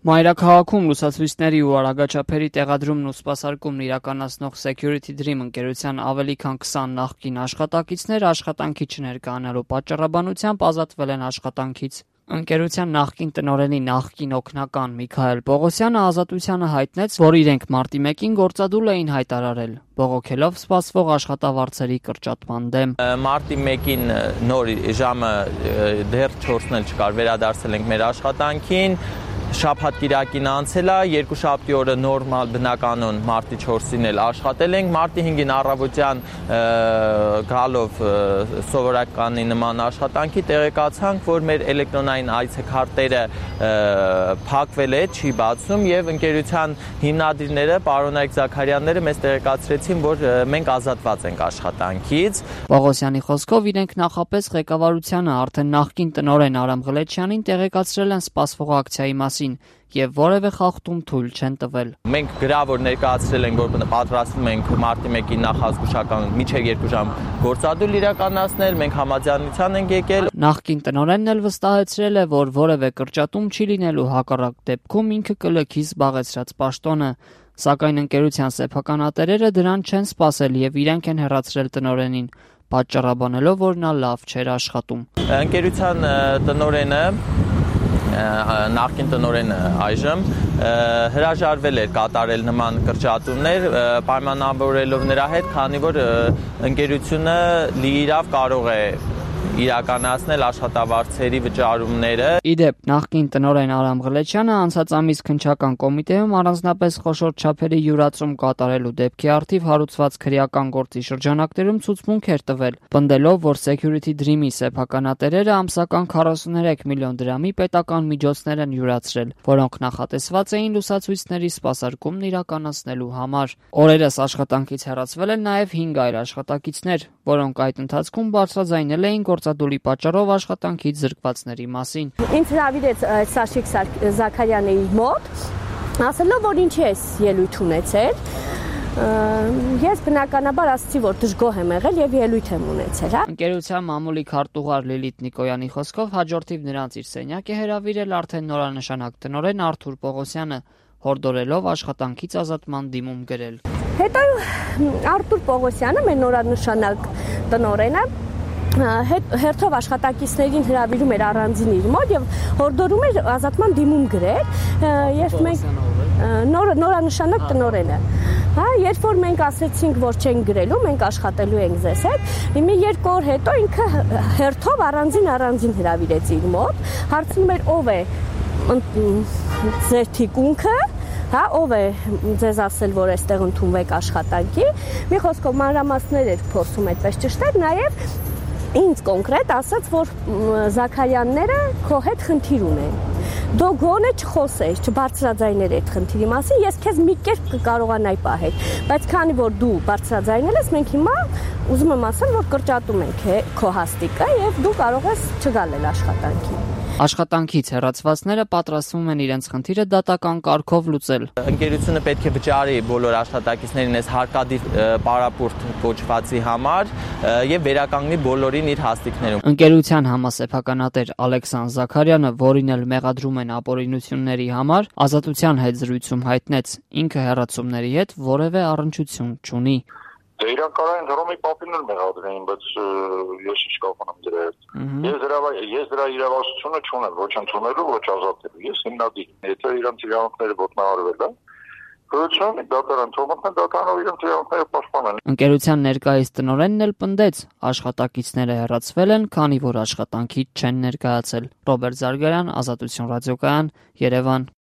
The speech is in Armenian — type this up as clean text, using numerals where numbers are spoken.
Մայրաքաղաքում լուսացույցների ու արագաչափերի տեղադրումն ու սպասարկումն իրականացնող Security Dream ընկերության ավելի քան 20 նախկին աշխատակիցներ աշխատանքի չներկայանալու պատճառաբանությամբ ազատվել են աշխատանքից։ Ընկերության նախկին տնօրենի նախկին օգնական Միքայել Պողոսյանը ազատությանը հայտնեց, որ իրենք մարտի 1-ին գործադուլ էին հայտարարել, բողոքելով սպասվող աշխատավարձերի կրճատման դեմ։ Մարտի 1-ին նոր ժամը դեռ 4-ն էլ չկար, վերադարձել ենք մեր աշխատանքին։ Շաբաթ կիրակին անցել է, երկուշաբթի օրը նորմալ բնականon մարտի 4-ին էլ աշխատել ենք, մարտի 5-ին առավոտյան գալով սովորականի նման աշխատանքի տեղեկացանք, որ մեր էլեկտրոնային այցեքարտերը փակվել է, չի բացում եւ ընկերության հիմնադիրները, պարոնայք Զաքարյանները մեզ տեղեկացրեցին, որ մենք ազատված ենք աշխատանքից։ Պողոսյանի խոսքով իրենք նախապես ղեկավարությանը արդեն նախկին տնօրեն Արամ Ղլեչյանին տեղեկացրել են սպասվող ակցիայի մասին եւ որևէ խախտում թույլ չեն տվել։ Մենք գրավոր ներկայացրել ենք, որ պատրաստվում ենք մարտի 1-ի նախազգուշական միջև 2 ժամ գործադուլ իրականացնել, մենք համաձայնության ենք եկել։ Նախկին տնօրենն էլ վստահեցրել է, որ որևէ կրճատում չի լինելու, հակառակ դեպքում ինքը կլքի զբաղեցրած պաշտոնը, սակայն ընկերության սեփականատերերը դրան չեն սպասել եւ իրենք են հեռացրել տնօրենին, պատճառաբանելով, որ նա լավ չէր աշխատում։ Ընկերության տնօրենը նախկին տնօրենը այժմ հրաժարվել էր կատարել նման կրճատումներ, պայմանավորելով նրա հետ, քանի որ ընկերությունը լիիրավ կարող է իրականացնել աշխատավարձերի վճարումները։ Իդեպ, նախկին տնօրեն Արամ Ղլեչյանը անցած ամիս քննչական կոմիտեում առանձնապես խոշոր չափերի յուրացում կատարելու դեպքի առթիվ հարուցված քրեական գործի շրջանակներում ցուցմունք էր տվել, պնդելով, որ Security Dream-ի սեփականատերերը ամսական 43 միլիոն դրամի պետական միջոցներ են յուրացրել, որոնք նախատեսված էին լուսացույցների սպասարկումն իրականացնելու համար։ Օրերս աշխատանքից հեռացվել են նաև 5 այլ աշխատակիցներ, որոնք այդ ընթացքում բարձրաձայնել էին գործադուլի պատճառով աշխատանքից զրկվածների մասին։ Ինձ հրավիրեց Սաշիկ Զաքարյանը իր մոտ, ասելով, որ ինչի ես ելույթ ունեցել։ Ես բնականաբար ասացի, որ դժգոհ եմ եղել եւ ելույթ եմ ունեցել, հա։ Ընկերության մամուլի քարտուղար Լիլիթ Նիկոյանի խոսքով հաջորդիվ նրանց իր սենյակ է հրավիրել արդեն նորանշանակ տնօրեն Արթուր Պողոսյանը, հորդորելով աշխատանքից ազատման դիմում գրել։ Հետո Արթուր Պողոսյանը, մեր նորանշանակ տնօրենը, հերթով աշխատակիցներին հրավիրում էր առանձին իր մոտ եւ հորդորում էր ազատման դիմում գրել, երբ մենք նորանշանակ տնօրենը, հա, երբ որ մենք ասեցինք, որ չենք գրելու, մենք աշխատելու ենք ձեզ հետ, մի 2 օր հետո ինքը հերթով առանձին հրավիրեց իր մոտ, հարցնում էր ով է ձեր թիկունքը, հա, ով է ձեզ ասել, որ այստեղ ընդունվեք աշխատանքի, մի խոսքով մանրամասներ էր փորձում այդպես ճշտել, նաեւ ինձ կոնկրետ ասաց, որ Զաքարյանները քո հետ խնդիր ունեն։ Դու գոնե չխոսես, չբարձրաձայնել այդ խնդիրի մասին, ես քեզ մի կերպ կկարողանայի պահել, բայց քանի որ դու բարձրաձայնել ես, մենք հիմա ուզում եմ ասել, որ կրճատում ենք քո հաստիկը եւ դու կարող ես չգալ աշխատանքի։ Աշխատանքից հեռացվածները պատրաստվում են իրենց խնդիրը դատական կարգով լուծել։ Ընկերությունը պետք է վճարի բոլոր աշխատակիցներին այս հարկադիր պարապուրտ կոչվածի համար եւ վերականգնի բոլորին իր հաստիկներում։ Ընկերության համասեփականատեր Ալեքսան Զաքարյանը, որին էլ մեղադրում են ապօրինությունների համար, ազատության հետ զրույցում հայտնեց, ինքը հեռացումների հետ որևէ առնչություն չունի։ Իրան կարող են դրոմի պապին էլ մեղադրեին, բայց ես ինչ կարող եմ դրա հետ։ Ես դրա իրավասությունը չունեմ, ոչ ընդունելու, ոչ ազատելու։ Ես հիմնադիր եմ, եթե իրանց իրավունքները ոտնահարվել է, քրոջան դատարան թողնեն դատարանով իրանց իրավունքները պաշտպանեն։ Ընկերության ներկայիս տնօրենն էլ պնդեց, աշխատակիցները հեռացվել են, քանի որ աշխատանքից չեն ներկայացել։ Ռոբերտ Զարգարյան, Ազատություն ռադիոկայան, Երևան։